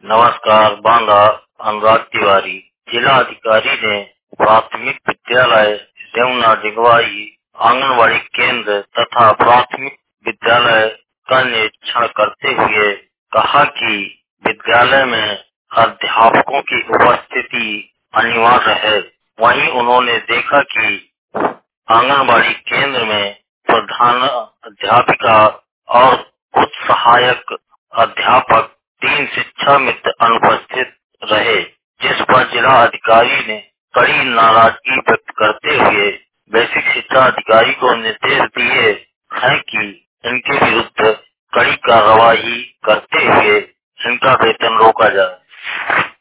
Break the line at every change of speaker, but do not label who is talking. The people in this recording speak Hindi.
नमस्कार। बांदा अनुराग तिवारी। जिला अधिकारी ने प्राथमिक विद्यालय रेवना डिगवाई, आंगनबाड़ी केंद्र तथा प्राथमिक विद्यालय का निरीक्षण करते हुए कहा कि विद्यालय में अध्यापकों की उपस्थिति अनिवार्य है। वहीं उन्होंने देखा कि आंगनबाड़ी केंद्र में प्रधान अध्यापिका और कुछ सहायक अध्यापक 3 शिक्षा मित्र अनुपस्थित रहे, जिस पर जिला अधिकारी ने कड़ी नाराजगी व्यक्त करते हुए बेसिक शिक्षा अधिकारी को निर्देश दिए हैं कि इनके विरुद्ध कड़ी कार्रवाई करते हुए इनका वेतन रोका जाए।